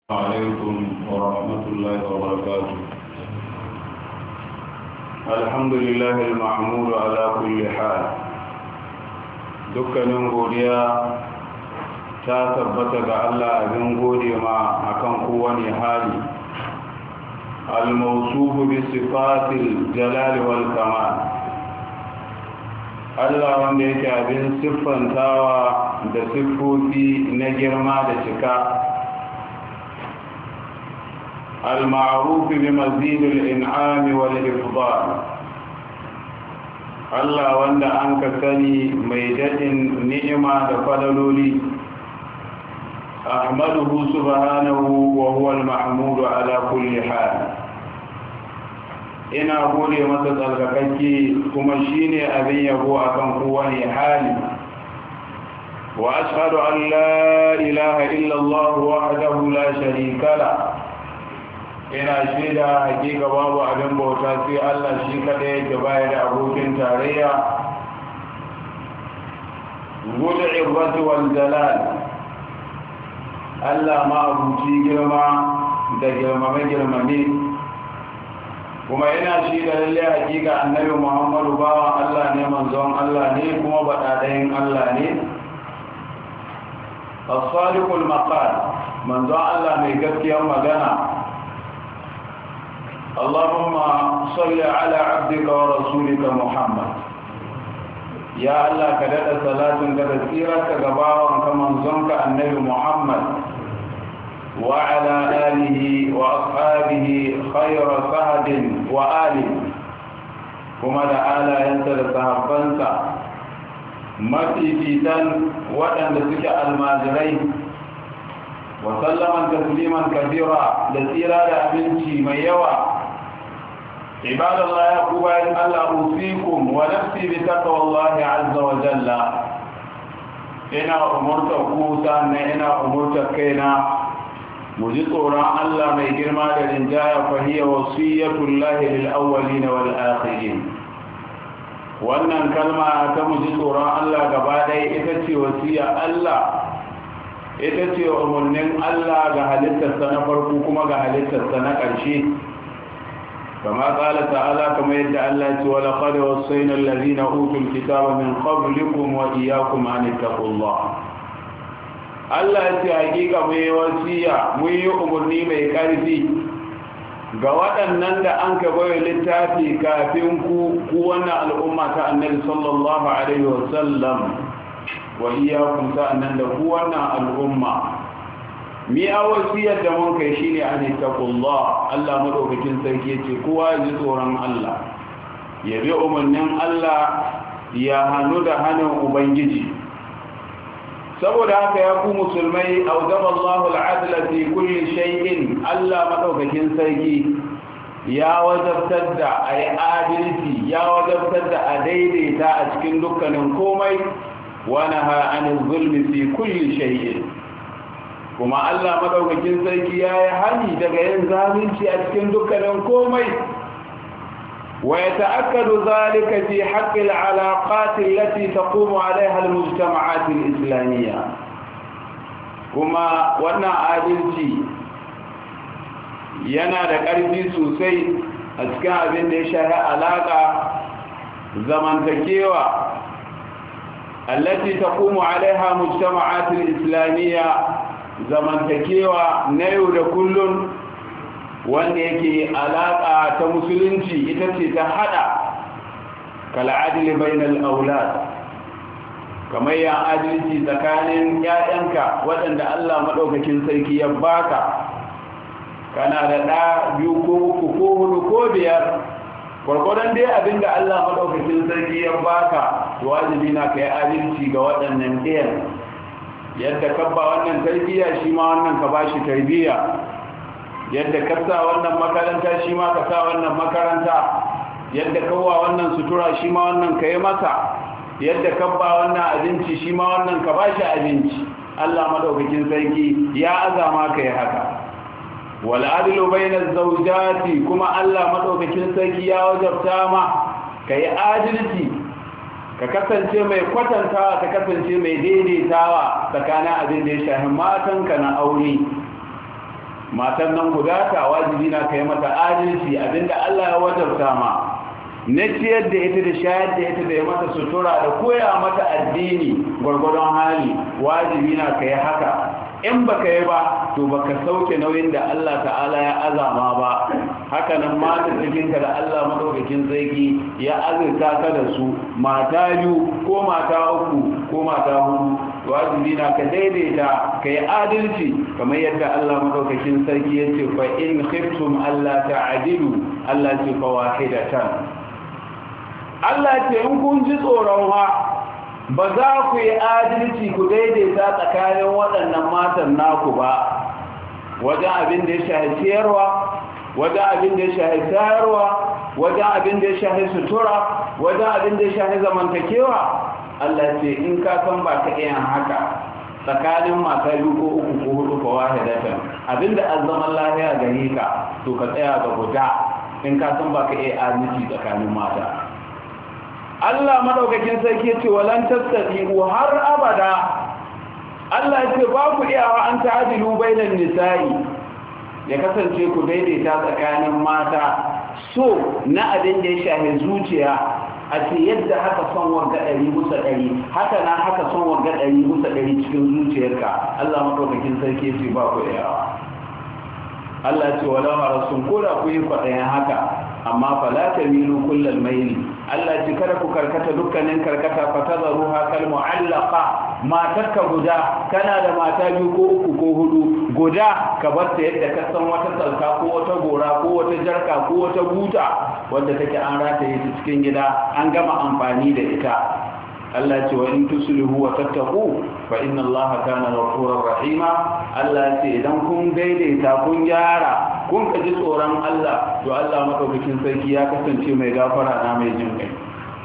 عليكم ورحمة الله وبركاته. الحمد لله المحمود على كل حال. dukkanin godiya ta tabbata ga Allah abin gode ma akan kowane hali. al-mawsuf bi sifatil jalal wal kamal. Allah wanda yake abin siffantawa da siffofi na girma da cika. المعروف بمزيد الإنعام والإفضال. الله وند أنك سني ميدة نعمة فضلولي أحمده سبحانه وهو المحمود على كل حال. إن أقول متسلكك كما شيني أبي يبو أكن قواني حالي. وأشهد أن لا إله إلا الله وحده لا شريك له. ina shaida hakika babu abin bauta sai Allah shi kada yake baya da abokin tarayya. Gudun ibbati wal jalal. Allah ma abuci girma da girmame kuma ina shaida lalle hakika annabi Muhammadu bawan Allah ne, manzon Allah ne, kuma badadayin Allah ne. as-sadiqul maqal, manzon Allah mai gaskiyar magana. اللهم صل على عبدك ورسولك محمد. يا الله كدد صلاة كثيرة كبارا كمن زنك النبي محمد وعلى آله وأصحابه خير سهد وآله كما دعالا ينسل صحبانسا متفيتان وأن لسك الماجرين وسلم تسليما كثيرا لسيرا لأمنتي من يوى. عباد الله يا قبائل الله أوصيكم ونفسي بتقوى الله عز وجل. إنا أمرت أقوسا إنا أمرت كينا مجطورا الله ما يجرما للإنجاية، فهي وصية الله للأولين والآخرين. وأن الكلمة تمجطورا الله قبادي إتتي وصية الله، إتتي أمرنين الله قهلت السنة فرقكما قهلت السنة كالشيء. كما قال تعالى كما يدعى الله ولقد وصينا الذين أوتوا الكتاب من قبلكم وإياكم أن اتقوا الله. Allah ya ce hakika mai wasiya mun yi umarni mai ƙarfi ga waɗannan da an ka bayar littafi kafin ku wannan al'umma ta annabi sallallahu alaihi wasallam wa iyyakum sa'annan da ku wannan al'umma. Mi a wasiyar da mun kai shine an taqullah. Allah madaukakin sarki yace kowa ya ji tsoron Allah, ya bi umarnin Allah, ya hanu da hannun ubangiji. Saboda haka ya ku musulmai, awjaba Allahu al-adla fi kulli shay'in. Allah madaukakin sarki ya wajabtar da ayi adalci, ya wajabtar da a daidaita a cikin dukkanin komai, wa naha anil zulmi fi kulli shay'in. kuma Allah madaukakin sarki ya yi hani daga yin zalunci a cikin dukkanin komai. wa yata'akkadu zalika fi haqqi al-alaqat allati taqumu 'alayha al-mujtama'at al-islamiyya. kuma wannan adalci yana da ƙarfi sosai a cikin abin da ya shafi alaka zamantakewa allati taqumu 'alayha mujtama'at al-islamiyya, zamantakewa na yau da kullum wanda yake alaƙa ta musulunci ita ce ta hada kal'adili bainal aulad, kamar ya adalci tsakanin ƴaƴanka waɗanda Allah maɗaukakin sarki ya baka. kana da ɗa biyu ko uku ko hudu ko biyar, gwargwadon dai abinda Allah maɗaukakin sarki ya baka, to wajibi na kai adalci ga waɗannan ɗayan. yadda ka ba wannan tarbiyya shi ma wannan ka bashi tarbiyya, yadda ka sa wannan makaranta shi ma ka sa wannan makaranta, yadda ka wa wannan sutura shi ma wannan ka yi masa, yadda ka ba wannan abinci shi ma wannan ka bashi abinci. Allah madaukakin sarki ya azama ka yi haka. wal adlu bainaz zawjati, kuma Allah madaukakin sarki ya wajabta ma kai adalci, ka kasance mai kwatantawa, ka kasance mai daidaitawa tsakanin abin da ya shafi matanka na aure. matan nan guda ta wajibi na kai mata adalci abinda Allah ya wajabta ma na ciyar da ita da shayar da ita da ya mata sutura da koya mata addini gwargwadon hali wajibi na kai haka in baka yi ba to baka sauke nauyin da Allah ta'ala ya azama ba haka nan mata cikinka da Allah madaukakin sarki ya azurta ka da su mata biyu ko mata uku ko mata hudu wajibi na ka daidaita ka yi adalci kamar yadda Allah madaukakin sarki ya ce fa in khiftum Allah ta'adilu Allah ce fa wahidatan Allah ce in kun ji tsoron ba za ku yi adalci ku daidaita tsakanin waɗannan matan naku ba wajen abin da ya shahi ciyarwa wajen abin da ya shahi sayarwa wajen abin da ya shahi sutura wajen abin da ya shahi zamantakewa Allah ce in ka san ba ka iya haka tsakanin mata biyu ko uku ko hudu ko wahidatan abinda azzaman lahiya gare ka to ka tsaya ga guda in ka san ba ka iya adalci tsakanin mata Allah madaukakin sarki yace walan tastati'u har abada Allah yace ba ku iyawa an ta'dilu bainan nisa'i ya kasance ku daidaita tsakanin mata so na abin da ya shafi zuciya a ce yadda haka son wanga 100% haka na haka son wanga 100% cikin zuciyarka Allah madaukakin sarki yace ba ku iyawa Allah ce wala harasun koda ku yi kwaɗayen haka amma fala tamilu kullal maili Allah ce kada ku karkata dukkanin karkata fatadruha kal mu'allaqa matarka guda kana da mata biyu ko uku ko hudu guda ka bar ta yadda ka san wata salka ko wata gora ko wata jarka ko wata buta wanda take an rataye ta cikin gida an gama amfani da ita Allah ce wa in tuslihu wa tattaqu fa inna Allah kana ghafurur rahima Allah ce idan kun daidaita kun gyara kun kaji tsoron Allah to Allah madaukakin sarki ya kasance mai gafara na mai jin kai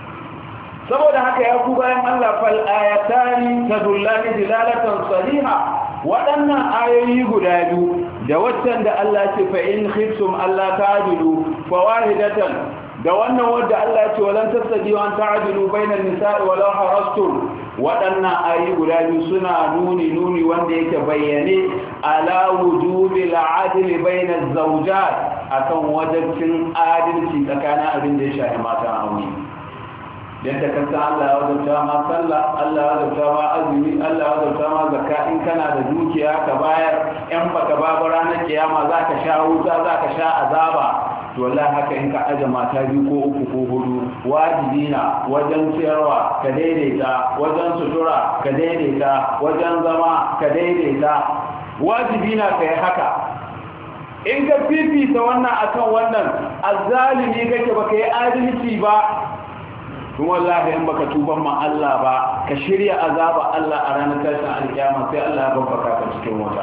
saboda haka ya ku bayan Allah fal ayatani tadullani dilalatan sariha waɗannan ayoyi guda biyu da waccan da Allah ce fa in khiftum alla ta'dilu fawahidatan da wannan wanda Allah ya ce walan tasdi wa ta'dilu bainan nisa'i wala harastum waɗannan ayi guda biyu suna nuni wanda yake bayyane ala wujubil adli bainaz zawjat akan wajibin adalci tsakanin abin da ya shafi mata aure yadda ka san Allah ya wajabta ma sallah Allah ya wajabta ma azumi Allah ya wajabta ma zakka in kana da dukiya ka bayar in baka ba ranar kiyama zaka sha wuta zaka sha azaba to wallahi haka in ka aje mata biyu ko uku ko hudu wajibi na wajen ciyarwa ka daidaita wajen sutura ka daidaita wajen zama ka daidaita wajibi na kai haka in ka fifita wannan akan wannan azzalimi kake baka yi adalci ba kuma wallahi in baka tuban ma Allah ba ka shirya azaba Allah a ranar tashin alkiyama sai Allah ya babbaka ka cikin wuta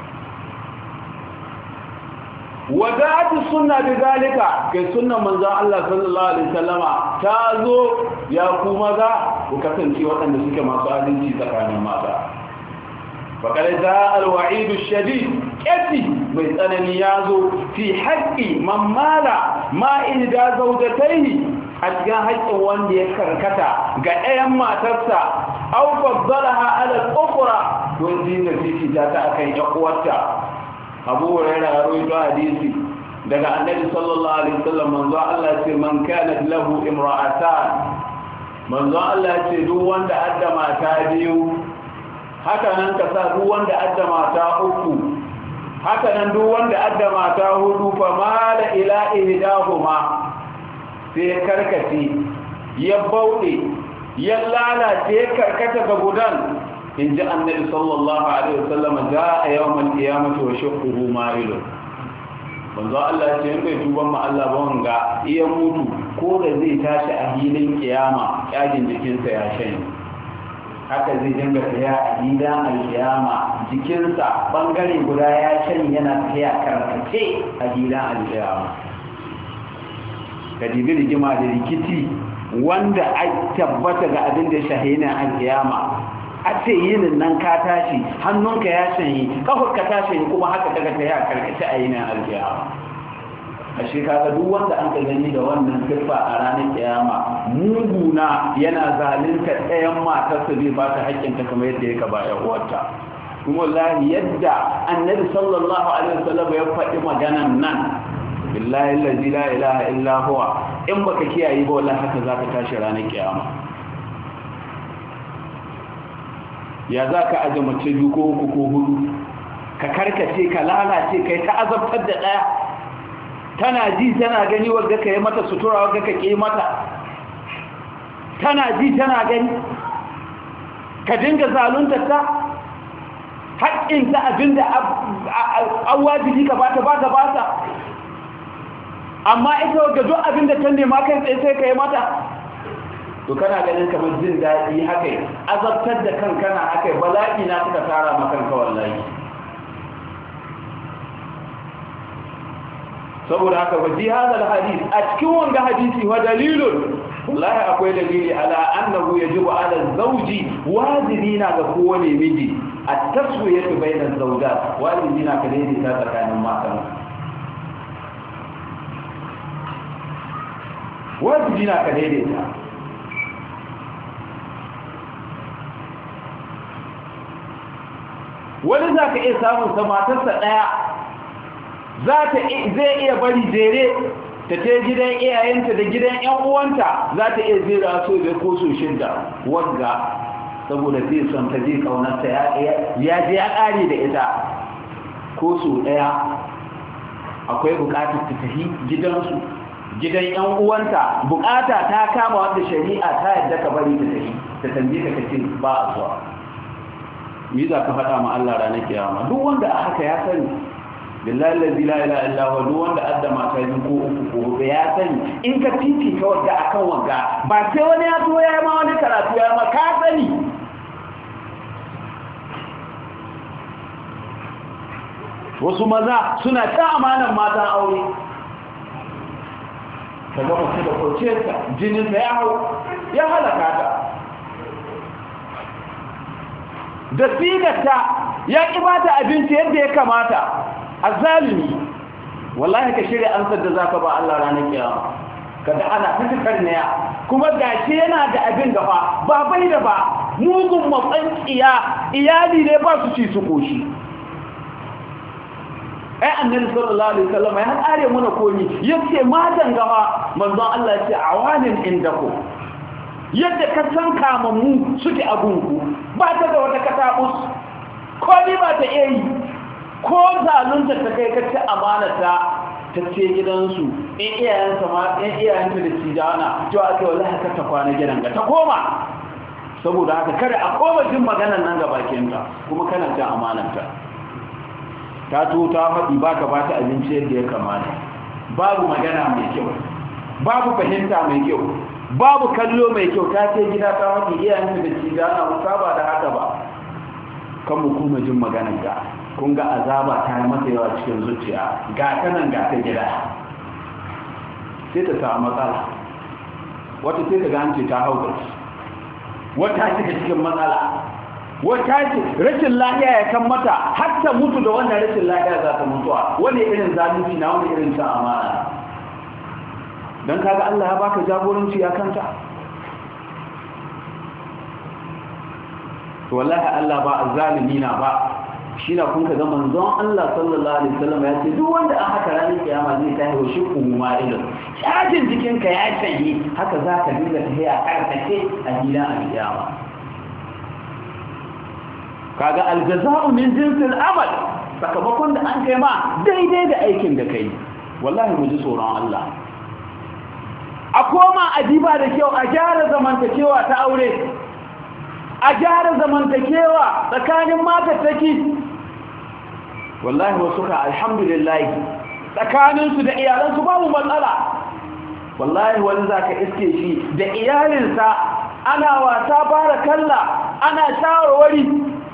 wadatu sunna bizalika kai sunnan manzon Allah sallallahu alaihi wasallama ta zo ya ku maza ku kasance waɗanda suke masu adalci tsakanin mata faqad jaa al-wa'id ash-shadid kati mai tsanani ya zo fi haqqi man mala ma ihda zawjatayhi a cikin haƙƙin wanda ya karkata ga ɗayan matarsa aw faddalaha ala al-ukhra don dinga fifita ta akan ƴan uwarta Abu Hurairah rawaito hadisi daga Annabi sallallahu alaihi wasallam manzo Allah ce man kanat lahu imra'atan manzo Allah ce duk wanda adda mata biyu haka nan ka sa duk wanda adda mata uku haka nan duk wanda adda mata hudu fa mala ila ihdahuma sai karkace ya bauɗe ya lalace karkata ga gudan in ji annabi sallallahu alaihi wasallam za a yawmal qiyamati wa shaquhu ma'ilun manzo Allah ya ce in bai tuban ma Allah ba wanga iya mutu ko da zai tashi a hilin kiyama yajin jikinsa ya shanye haka zai dinga tafiya a gidan alkiyama jikinsa bangare guda ya shanye yana tafiya karkace a gidan alkiyama ka dibi rigima da rikici wanda a tabbata ga abin da shahina alkiyama a ce yinin nan ka tashi hannunka ya shanye kafarka ta shanye kuma haka daga ta ya karkace a yinin alkiyama a shekara duk wanda an ka gani da wannan siffa a ranar kiyama muguna yana zalunta ɗayan matarsa zai ba ta haƙƙinta kamar yadda ya ka ba ya uwarta kuma wallahi yadda annabi sallallahu alaihi wasallam ya faɗi maganan nan billahi allazi la ilaha illa huwa in baka kiyaye ba wallahi haka zaka tashi ranar kiyama ya zaka aje mace biyu ko uku ko hudu ka karkace ka lalace kai ta azabtar da daya tana ji tana gani wanda kai mata sutura wanda ka ke mata tana ji tana gani ka dinga zalunta ta haƙƙin ta abinda an wajibi ka bata amma ita ga duk abinda ta nema kai tsaye sai ka yi mata to kana ganin kamar jin daɗi haka azabtar da kankana haka bala'i na suka tara makanka wallahi saboda haka waji hadal hadith a cikin wanga hadisi wa dalilun wallahi akwai dalili ala annahu yajibu ala zawji wajibina ga kowane miji at-taswiyatu bayna az-zawjat wajibina ka daidaita tsakanin matan wajibina ka daidaita wani za ka iya samun sa matarsa ɗaya zai iya bari jere ta ce gidan iyayenta da gidan ƴan uwanta za ta iya jera so da ko so shidda wagga saboda zai son ta je kaunarta ya je ya ƙare da ita ko so ɗaya akwai buƙatar ta tafi gidansu gidan ƴan uwanta buƙata ta kama wanda shari'a ta yadda ka bari ta tafi ta tambaye ka kace ba a zuwa me za ka faɗa ma Allah ranar kiyama duk wanda a haka ya sani billahi la ilaha illa huwa duk wanda adda mata yi ko uku ko huɗu ya sani in ka titi ka wanda akan wanga ba sai wani ya zo ya ma wani karatu ya ma ka sani wasu maza suna ta amanan matan aure kaga mace da kwanciyarsa jininsa ya hau ya halaka ta da sigarta ya ƙi ba ta abinci yadda ya kamata a zalimi wallahi ka shirya ansar da za ka ba Allah ranar kiyama kada ana fitakar ne kuma gashi yana da abin gaba ba bai da ba mugun matsan iyali ne ba su ci su koshi ai annabi sallallahu alaihi wasallam ya kare muna komi yace matan gaba manzon Allah ya ce awanin indaku yadda ka san kamammu suke abunku ba ta da wata katabus ko ni ba ta yi ko zalunta ta kai kace amanata ta ce gidansu in iyayensa ma in iyayenta da cijana to ake wallahi ka ta kwana gidan ga ta koma saboda haka kada a koma jin maganar nan ga bakinta kuma kana cin amananta ta to ta faɗi baka ba ta abinci yadda ya kamata babu magana mai kyau babu fahimta mai kyau babu kallo mai kyau ta ce gida ta faɗi iyayenta da cijana ba ba da haka ba kan mu kuma jin maganar ga kun ga azaba ta yi masa yawa cikin zuciya ga ta nan ga ta gida sai ta samu matsala wata sai ta gance ta hauka wata ce cikin matsala wata ce rashin lahiya ya kan mata har ta mutu da wannan rashin lahiya za ta mutuwa wani irin zalunci na wani irin ta amana don kaga Allah ya baka jagoranci ya kanta to wallahi Allah ba zalimi na ba shi na kun ka ga manzon Allah sallallahu alaihi wasallam ya ce duk wanda an haka ranar kiyama zai tahi wa shiku ma idan shajin jikin ka ya tsaye haka za ka dinga tafiya karkace a gida a kiyama kaga aljaza'u min jinsil amal sakamakon da an kai ma daidai da aikin da kai wallahi mu ji tsoron Allah a koma a diba da kyau a gyara zamantakewa ta aure a gyara zamantakewa tsakanin matattaki wallahi wasu ka alhamdulillah tsakaninsu da iyalansu babu matsala wallahi wani za ka iske shi da iyalinsa ana wasa bara kalla ana shawarwari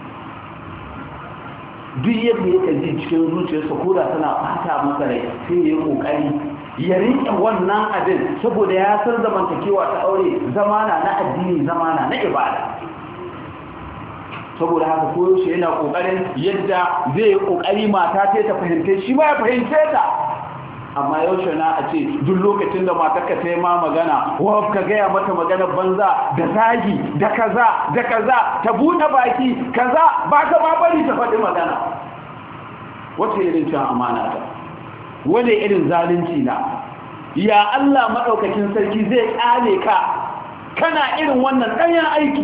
duk yadda yake ji cikin zuciyarsa koda tana bata masa rai sai ya yi kokari ya riƙe wannan abin saboda ya san zamantakewa ta aure zamana na addini zamana na ibada saboda haka koyaushe yana kokarin yadda zai yi kokari mata ta fahimce shi ma ya fahimce ta amma yaushe na a ce duk lokacin da matarka ta yi ma magana wa ka gaya mata magana banza da zagi da kaza da kaza ta buɗe baki kaza ba ka ba bari ta faɗi magana. Wace irin cin amana ta, wane irin zalunci na? Ya Allah maɗaukakin sarki zai ƙale ka kana irin wannan ɗanyen aiki?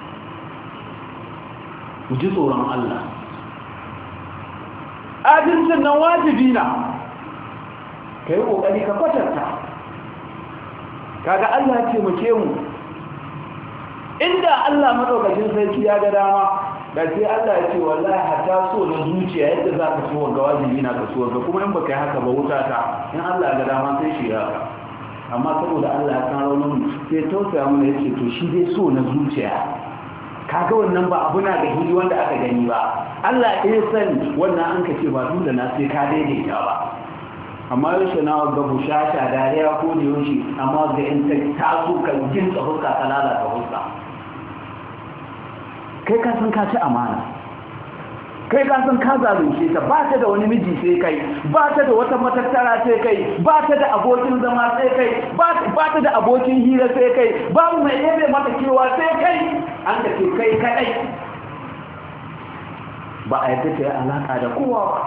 Ku ji tsoron Allah. Adalcin nan wajibi na, ka yi ƙoƙari ka kwatanta. Kaga Allah ya taimake mu, inda Allah maɗaukakin sarki ya ga dama da sai Allah ya ce wallahi hatta so na zuciya yadda za ka so ga wajibi na ka so ga, kuma in baka yi haka ba wuta ta, in Allah ya ga dama sai shi haka. Amma saboda Allah ya san raunin sai tausaya mana yace to shi dai so na zuciya, kaga wannan ba abu na ga hili wanda aka gani ba. Allah ya sani wannan an ka ce ba dole na sai ka daidaita ba. Amma yaushe na ga bushasha dariya ko da yaushe, amma ga in ta taso ka jin ka fuska ka lalata fuska. Kai ka san ka ci amana, kai ka san ka zalunce ta, ba ta da wani miji sai kai, ba ta da wata matattara sai kai, ba ta da abokin zama sai kai, ba ta da abokin hira sai kai, babu mai yabe mata kewa sai kai. An ka ce kai kadai, ba a yadda ta yi alaka da kowa ba.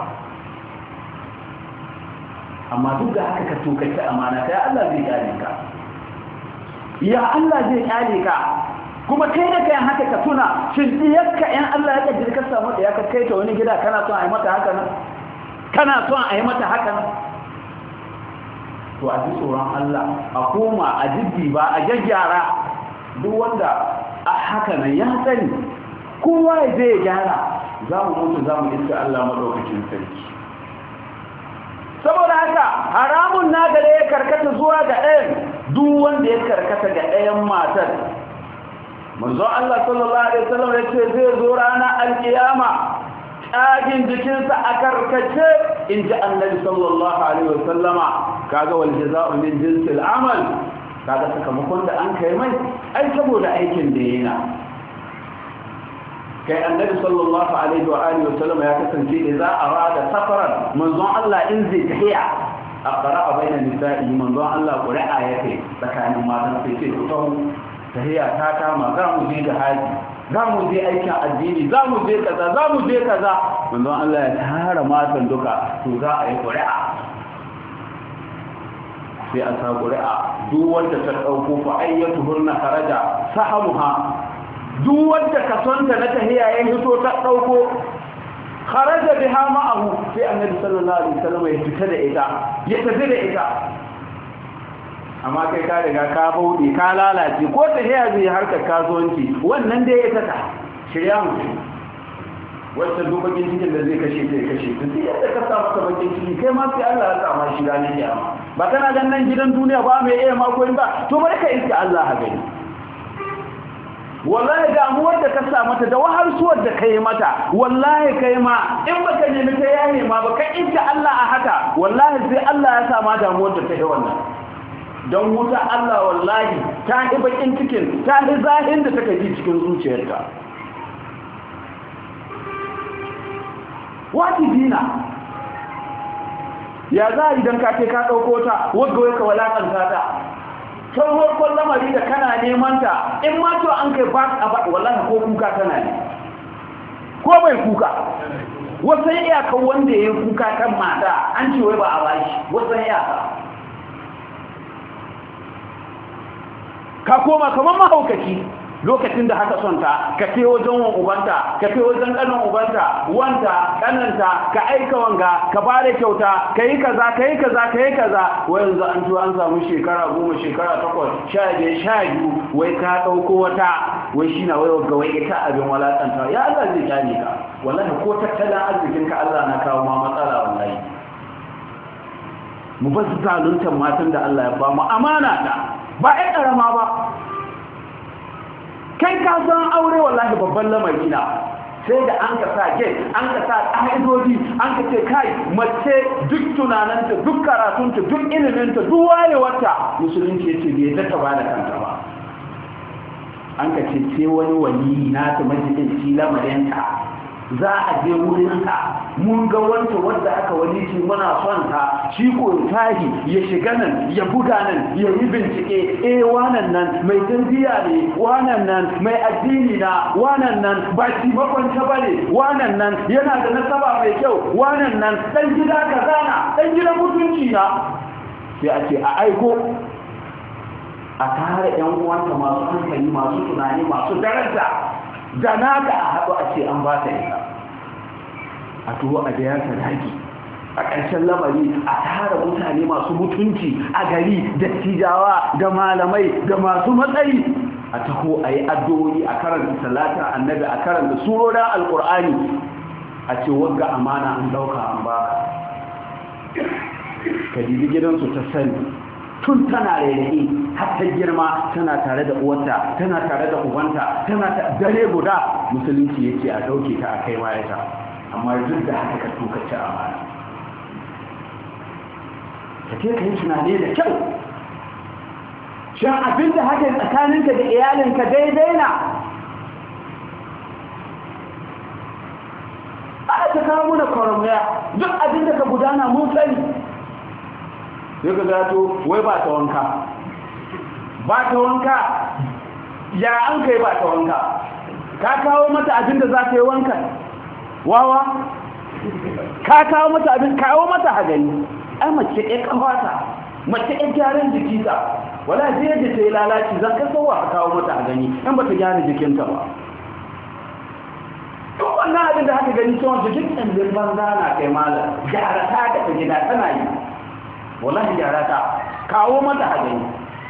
Amma duk da haka ka tokaci amana ta, ya Allah zai kyale ka, ya Allah zai kyale ka. Kuma kai da kayan haka ka tuna, shin diyarka yan Allah ya kaddara ka samu da ya ka kai ta wani gida, kana son a yi mata haka nan? Kana son a yi mata haka nan? To a ji tsoron Allah, a koma a jiddi ba a gyaggyara. Duk wanda a haka nan ya sani, kowa ya je ya gyara, za mu mutu za mu iska Allah maɗaukacin sarki. Saboda haka haramun na gare ya karkata zuwa ga ɗayan, duk wanda ya karkata ga ɗayan matar. Manzo Allah sallallahu alaihi wasallam ya ce zai zo ranar alkiyama tsagin jikinsa a karkace, in ji annabi sallallahu alaihi wasallama. Kaga wal jaza'u min jinsil amal, kaga sakamakon da an kai mai ai saboda aikin da yana. Kai annabi sallallahu alaihi wa alihi wasallama ya kasance idza arada safaran, manzo Allah in zai tahiya aqra'a baina nisa'i, manzo Allah qura'a yake tsakanin matan sai ce to tahiya ta kama, za mu je jihadi, za mu je aikin addini, za mu je kaza, za mu je kaza. Manzon Allah ya tara matan duka, to za a yi ƙuri'a. Sai a sa ƙuri'a, duk wanda ta ɗauko fa ayyatu hurna kharaja sahamuha, duk wanda ka sonta na tahiya ya hito ta ɗauko, kharaja biha ma'ahu, sai annabi sallallahu alaihi wasallam ya fita da ita, ya tafi da ita. Amma kai ka riga ka bauɗe ka lalace, ko ta haya zai harkar kasuwanci, wannan dai ya taka shirya mutu. Wacce duk bakin cikin da zai kashe zai kashe ta, sai yadda ka sa maka bakin ciki kai ma sai Allah ya sama shi ranar kiyama. Ba kana gan nan gidan duniya ba mai iya mako ba, to bari ka iska Allah ha gani. Wallahi damuwar da ka sa mata da wahalsuwar da ka yi mata, wallahi kai ma in baka nemi ta yaye ma ba ka iska Allah a haka, wallahi sai Allah ya sa ma damuwar da ta yi wannan. Don wuta Allah wallahi ta yi bakin cikin, ta yi zahin da take ji cikin zuciyarka. Wajibi na, ya za a idan ka ce ka ɗauko ta wadda wai ka walakanta ta, can harkon lamari da kana neman ta, in ma to an kai ba a ba wallahi ko kuka tana ne, ko bai kuka. Wasan iyaka wanda ya yi kuka kan mata an ce wai ba a bashi, wasan iyaka. Ka koma kamar mahaukaci lokacin da haka son ta, ka ce wajen wan ubanta, ka ce wajen ƙanin ubanta, wanta ƙananta, ka aika wanga, ka ba da kyauta, ka yi kaza, ka yi kaza, ka yi kaza. Wai yanzu an tuwa an samu shekara 10, shekara 8, 11, 12, wai ka ɗauko wata, wai shi na wai ga wai ita abin walaƙanta. Ya Allah zai kyale ka, wallahi ko tattalin arzikinka Allah na kawo ma matsala wallahi. Mu ba su zaluntar matan da Allah ya ba mu amana ta. Ba ɗan ƙarama ba, kai ka san aure wallahi babban lamari na, sai da an ka sa gate, an ka sa ƙa'idodi, an ka ce kai mace duk tunananta, duk karatunta, duk iliminta, duk wayewarta, musulunci ya ce bai zata ba da kanta ba. An ka ce sai wani wali na ta majalisin lamarinta za a je wurinta mun ga wanta wadda aka walici muna son ta shi ko tahi ya shiga nan ya buga nan ya yi bincike wanan nan mai tarbiyya ne wanan nan mai addini na wanan nan ba shi makwanta bane wanan nan yana da nasaba mai kyau wanan nan dan gida kaza na dan gidan mutunci na sai a ce a aiko a tare yan uwanta masu hankali masu tunani masu daraja da naka a haɗu a ce an ba ta ita a tuwo a da yanka daki a ƙarshen lamari a tara mutane masu mutunci a gari da tijawa da malamai da masu matsayi a taho a yi addu'o'i a karanta salatin annabi a karanta surorin alƙur'ani a ce wagga amana an ɗauka an baka ka dibi gidansu ta sani tun tana rairayi har ta girma tana tare da uwarta tana tare da ubanta tana dare guda musulunci yake a dauke ta a kai mayata amma duk da haka ka tuka ci amana ka ce ka yi tunani da kyau shan abin da haka tsakaninka da iyalinka daidai na a ta kawo muna kwaramiya duk abin da ka gudana mun sani sai ka zato wai ba ta wanka ya an kai ba ta wanka ka kawo mata abin da za ta yi wanka wawa ka kawo mata abin kawo mata hagani ai mace ɗaya kawata mace ɗaya gyaran jiki ta wala sai yadda ta yi lalaci zan ka sauwa ka kawo mata hagani in ba ta gyara jikinta ba duk wannan abin da haka gani cewa jikin ɗan banza na kai malam gyara ta da ta gida tana yi wallahi gyara ta kawo mata hagani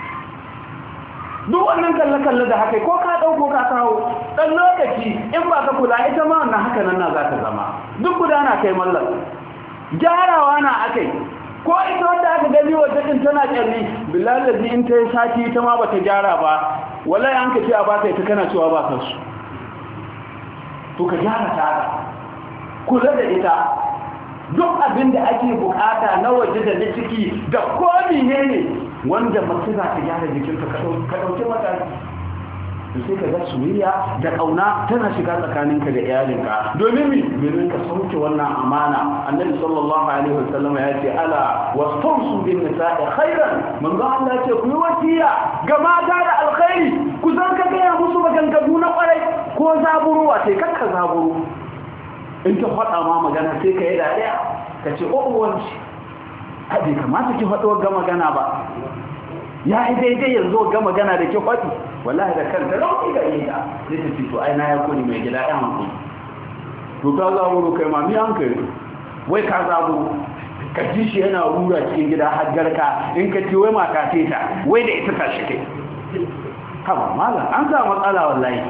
duk wannan kalle-kalle da haka ko ka ɗauko ka kawo ɗan lokaci in ba ka kula ita ma wannan haka nan na za ta zama duk gudana kai mallar gyarawa na akai ko ita wanda aka gani wata ɗin tana ƙyalli bilalazi in ta yi sati ita ma ba ta gyara ba wallahi an ka ce a ba ta ita kana cewa ba ta su to ka gyara ta kula da ita duk abin da ake bukata na waje da na ciki da komi ne wanda mace za ta gyara jikinta ka ɗauki mataki da sai ka ga soyayya da ƙauna tana shiga tsakaninka da iyalinka domin ka sauke wannan amana annabi sallallahu alaihi wasallam ya ce ala wastawsu bin nisa'i khairan manzo Allah ya ce ku yi wasiya ga mata da alkhairi ku zan ka ga musu maganganu na kwarai ko zaburuwa sai kakka zaburu in ta faɗa ma magana sai ka yi dariya ka ce ƙwaƙwanci a bai kamata ki faɗo ga magana ba ya yi daidai yanzu ga magana da ki faɗi wallahi da kanta rauni ga yi ta sai ta ce to ai na ya kuni mai gida ya hankali to ka zaburo kai ma mi hankali wai ka zaburo ka ji shi yana rura cikin gida har garka in ka ce wai mata ce ta wai da ita ta shi kai haba malam an samu matsala wallahi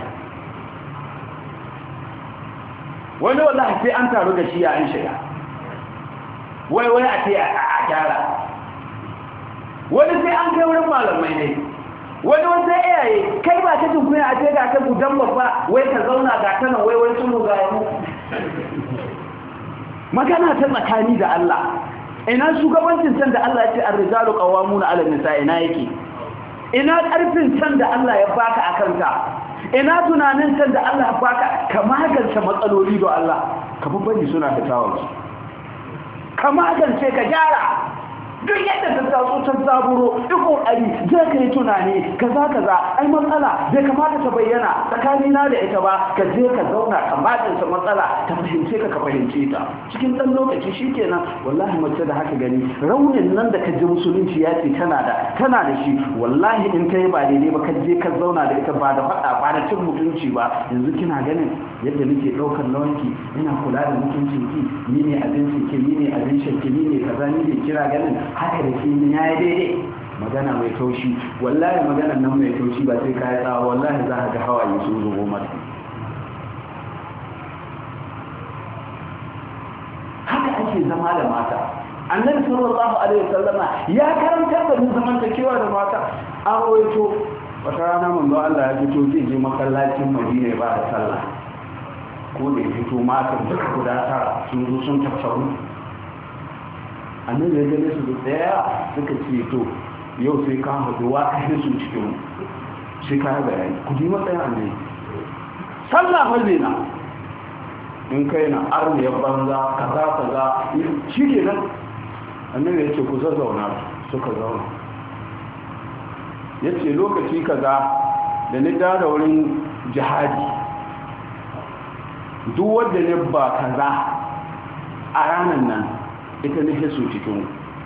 wani wallahi sai an taru da shi ya an shiga wai a ce a gyara wani sai an kai wurin malamai ne wani wanda iyaye kai ba ta jin kunya a ce ga ta gudan babba wai ka zauna ga ta nan wai sun ga mu magana ta tsakani da Allah ina shugabancin can da Allah ya ce ar-rijalu qawwamuna 'ala an-nisa ina yake ina karfin can da Allah ya baka akan ta ina tunanin can da Allah ya baka ka magance matsaloli da Allah ka bari suna da tawazu ka magance ka gyara duk yadda ta taso ta zaburo duk kokari je ka yi tunani kaza ai matsala bai kamata ta bayyana tsakanina da ita ba ka je ka zauna ka magance matsala ta fahimce ka fahimce ta cikin dan lokaci shikenan wallahi mace da haka gani raunin nan da ka ji musulunci ya ce tana da shi wallahi in kai ba daidai ba ka je ka zauna da ita ba da faɗa ba da cin mutunci ba yanzu kina ganin yadda nake ɗaukar nawanki ina kula da mutuncin ki ni ne abinci ki ni ne abincin ki ni ne kaza ni ne kira ganin haka da shi ya yi daidai magana mai taushi wallahi maganar nan mai taushi ba sai kayi tsawa wallahi za ka ga hawaye sun zubo mata haka ake zama da mata annabi sallallahu alaihi wasallama ya karanta da mu zamantakewa da mata an rawaito wata rana manzo Allah ya fito zai je masallacin Madina ba da sallah ko da ya fito mata duka guda tara sun zo sun tattaru annabi ya gane su da daya suka ce to yau sai ka haɗu wa kashe su cikin sai ka bayani ku ji matsayin annabi sallah mazina in kai na arniyar banza kaza shi ke nan annabi ya ce ku zazzauna suka zauna ya ce lokaci kaza da ni da wurin jihadi duk wadda ne ba kaza a ranar nan ita ne su cikin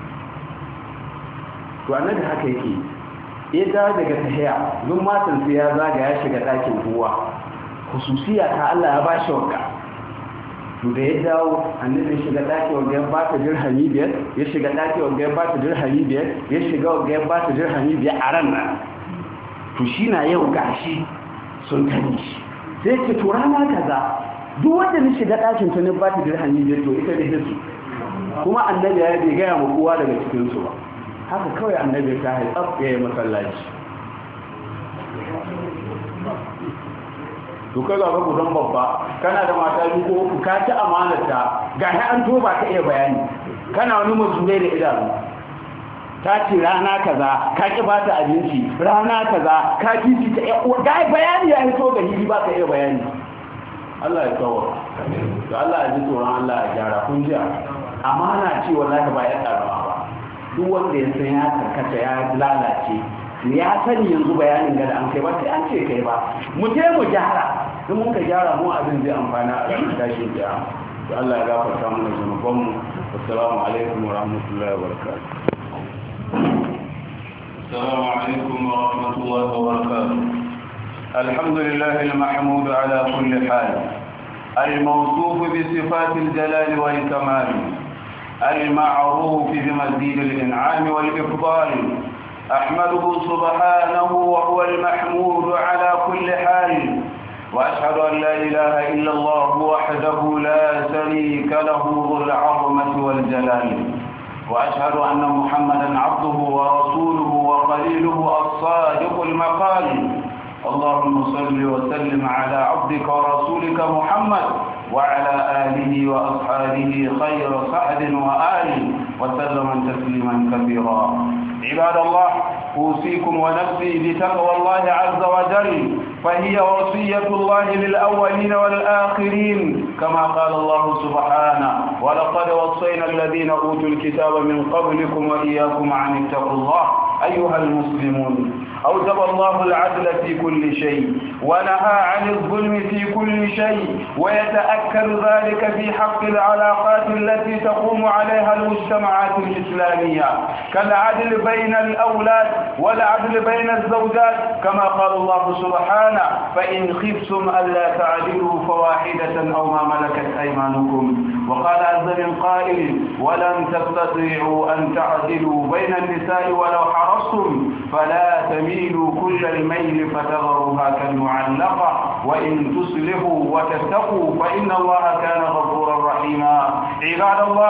to annabi haka yake ya daga tahiya duk matan sai ya zaga ya shiga ɗakin kowa hususiya ta Allah ya bashi wanka to da ya dawo annabi ya shiga ɗaki wanda ya ba ta dirhami 5 ya shiga ɗaki wanda ya ba ta dirhami 5 ya shiga wanda ya ba ta dirhami 5 a ran nan to shi na yau gashi sun tani shi sai ce to rana kaza duk wanda ni shiga ɗakin ta ne ba ta dirhami 5 to ita da hisu kuma annabi ya bai gaya ma kowa daga cikin su ba haka kawai annabi ta haifar ya yi masallaci to kai ga ku don babba kana da mata biyu ko uku ka ci amanarta ga shi an toba ka iya bayani kana wani mazurai da idanu ta ce rana kaza ka ki ba ta abinci rana kaza ka kici ta ga bayani ya hito ga hili ba ka iya bayani Allah ya kawo to Allah ya ji tsoron Allah ya gyara kun ji amana ce wallahi ba ya tsarawa ba duk wanda ya san ya karkata ya lalace ya sani yanzu bayanin da an kai ba sai an ce kai ba mu je mu gyara in muka gyara mu abin zai amfana a cikin tashin kiyama to Allah ya gafarta mana zunuban mu assalamu alaikum wa rahmatullahi wa barakatuh assalamu alaikum wa rahmatullahi wa barakatuh alhamdulillah al-mahmud ala kulli hal al-mawsuf bi sifat al-jalal wal kamal المعروف بمزيد الإنعام والإفضال أحمده سبحانه وهو المحمود على كل حال وأشهد أن لا إله إلا الله وحده لا شريك له ذو العظمة والجلال وأشهد أن محمدا عبده ورسوله وخليله الصادق المقال اللهم صل وسلم على عبدك ورسولك محمد وعلى آله وأصحابه خير سعد وآل وسلم تسليما كثيرا عباد الله أوصيكم ونفسي بتقوى الله عز وجل فهي وصية الله للأولين والآخرين كما قال الله سبحانه ولقد وصينا الذين أوتوا الكتاب من قبلكم وإياكم عن اتقوا الله أيها المسلمون أوجب الله العدل في كل شيء ونهى عن الظلم في كل شيء ويتأكد ذلك في حق العلاقات التي تقوم عليها المجتمعات الإسلامية كالعدل بين الأولاد والعدل بين الزوجات كما قال الله سبحانه فإن خفتم ألا تعدلوا فواحدة أو ما ملكت أيمانكم وقال عز من قائل ولن تستطيعوا أن تعدلوا بين النساء ولو حرصتم فلا تميلوا كل الميل فتذروها كالمعلقة وإن تصلحوا وتتقوا فإن الله كان غفورا رحيما عباد الله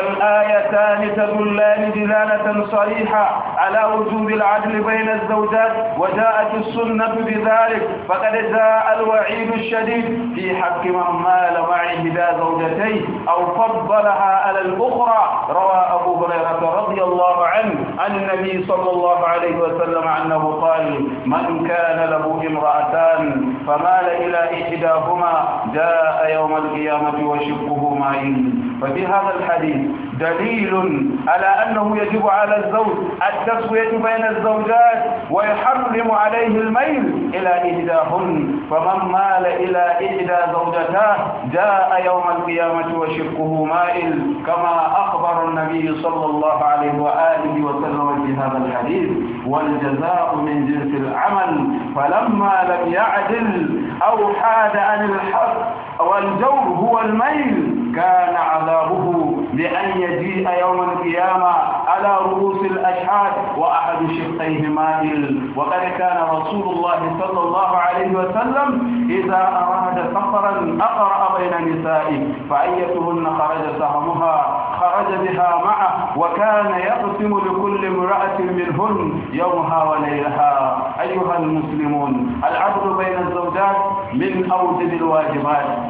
فالآيتان تدلان دلالة صريحة على وجوب العدل بين الزوجات وجاءت السنة بذلك فقد جاء الوعيد الشديد في حق من مال مع إحدى زوجتيه أو فضلها على الأخرى روى أبو هريرة رضي الله عنه عن النبي صلى الله عليه وسلم أنه قال من كان له امرأتان فمال إلى إحداهما جاء يوم القيامة وشقه مائل ففي هذا الحديث دليل على أنه يجب على الزوج التسوية بين الزوجات ويحرم عليه الميل إلى إحداهن فمن مال إلى إحدى زوجتاه جاء يوم القيامة وشقه مائل كما أخبر النبي صلى الله عليه وآله وسلم في هذا الحديث والجزاء من جنس العمل فلما لم يعدل أو حاد عن الحق والجور هو الميل كان عذابه بأن يجيء يوم القيامة على رؤوس الأشهاد وأحد شقيه مائل وقد كان رسول الله صلى الله عليه وسلم إذا أراد سفرا أقرأ بين نسائه فأيتهن خرج سهمها خرج بها معه وكان يقسم لكل امرأة منهن يومها وليلها أيها المسلمون العدل بين الزوجات من أوجب الواجبات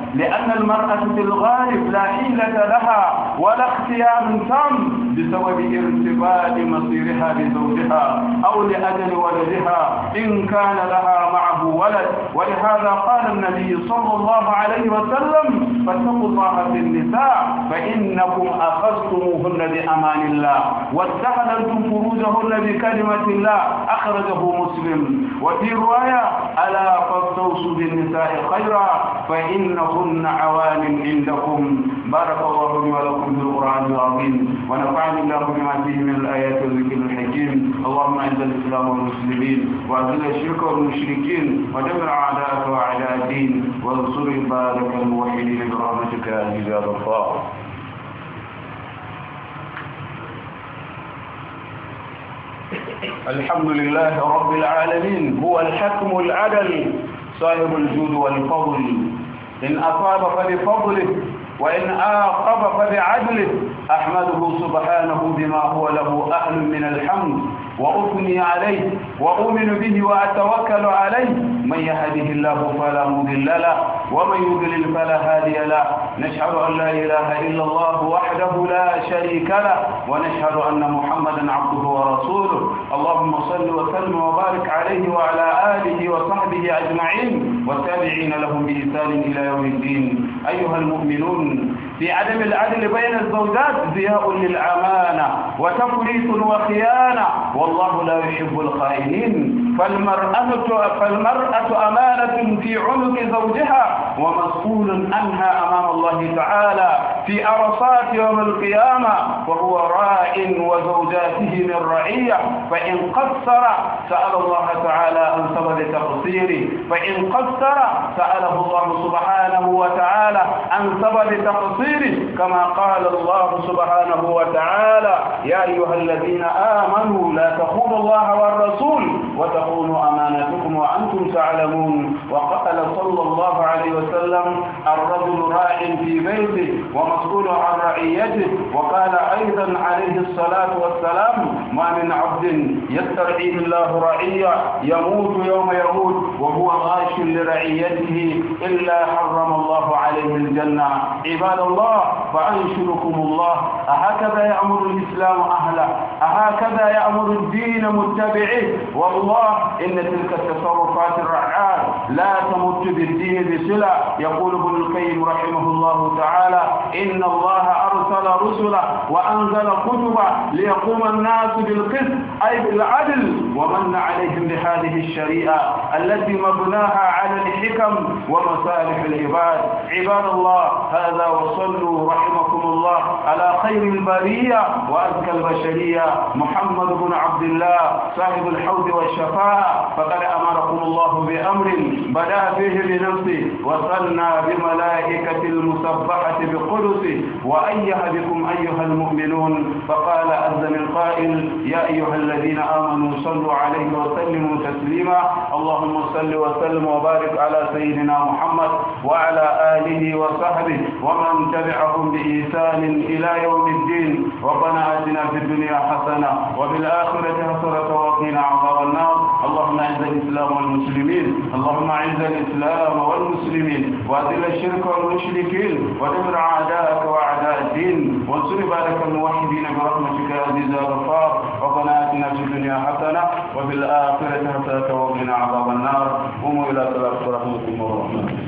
لأن المرأة في الغالب لا حيلة لها ولا اختيار تام بسبب ارتباط مصيرها بزوجها أو لأجل ولدها إن كان لها معه ولد. ولهذا قال النبي صلى الله عليه وسلم فاتقوا الله في النساء فإنكم أخذتموهن بأمان الله واستحللتم فروجهن بكلمة الله. أخرجه مسلم. وفي رواية ألا فاستوصوا بالنساء خيرا فإنهن عوان عندكم. بارك الله لي ولكم في القرآن العظيم ونفعني الله بما فيه من الآيات والذكر الحكيم. اللهم أعز الإسلام والمسلمين وأذل الشرك والمشركين ودمر أعداءك وأعداء الدين وانصر عبادك الموحدين برحمتك يا عزيز يا غفار. الحمد لله رب العالمين هو الحكم العدل صاحب الجود والفضل إن أصاب فبفضله وإن آقب فبعدله. أحمده سبحانه بما هو له أهل من الحمد وأثني عليه وأؤمن به وأتوكل عليه. من يهده الله فلا مضل له ومن يضلل فلا هادي له. نشهد أن لا إله إلا الله وحده لا شريك له ونشهد أن محمدا عبده ورسوله. اللهم صل وسلم وبارك عليه وعلى آله وصحبه أجمعين والتابعين لهم بإحسان إلى يوم الدين. أيها المؤمنون في عدم العدل بين الزوجات ضياء للأمانة وتفريط وخيانة والله لا يحب الخائنين. فالمرأة أمانة في عنق زوجها ومسؤول عنها أمام الله تعالى في عرصات يوم القيامة وهو راع وزوجاته من رعية. فإن قصر سأل الله تعالى عن سبب تقصيره فإن قصر سأله الله سبحانه وتعالى عن سبب تقصيره كما قال الله سبحانه وتعالى يا أيها الذين آمنوا لا تخونوا الله والرسول وتخونوا أمانتكم وأنتم تعلمون. وقال صلى الله عليه وسلم الرجل راع في بيته ومسؤول عن رعيته. وقال أيضا عليه الصلاة والسلام ما من عبد يسترعيه الله رعية يموت يوم يموت وهو غاش لرعيته إلا حرم الله عليه الجنة. عباد الله فأنشركم الله أهكذا يأمر الإسلام أهله أهكذا يأمر الدين متبعه. والله إن تلك التصرفات الرعاة لا تمت بالدين بصلة. يقول ابن القيم رحمه الله تعالى إن الله أرسل رسله وأنزل كتبه ليقوم الناس بالقسط أي بالعدل ومن عليهم بهذه الشريعة التي مبناها على الحكم ومصالح العباد. عباد الله هذا وصلوا رحمكم الله على خير البرية وأزكى البشرية محمد بن عبد الله صاحب الحوض والشفاعة. فقد أمركم الله بأمر بدأ فيه بنفسه وصلنا بملائكة المسبحة بقدسه وأيها بكم أيها المؤمنون. فقال عز من قائل يا أيها الذين آمنوا صلوا عليه وسلموا تسليما. اللهم صل وسلم وبارك على سيدنا محمد وعلى آله وصحبه ومن تبعهم بإحسان إلى يوم الدين. ربنا آتنا في الدنيا حسنة وفي الآخرة حسنة وقنا عذاب النار. اللهم أعز الإسلام والمسلمين اللهم أعز الإسلام والمسلمين وأذل الشرك والمشركين ودمر أعداءك وأعداء الدين وانصر عبادك الموحدين برحمتك يا عزيز يا غفار. ربنا آتنا في الدنيا حسنة وفي الآخرة حسنة وقنا عذاب النار. قوموا إلى صلاة رحمكم الله.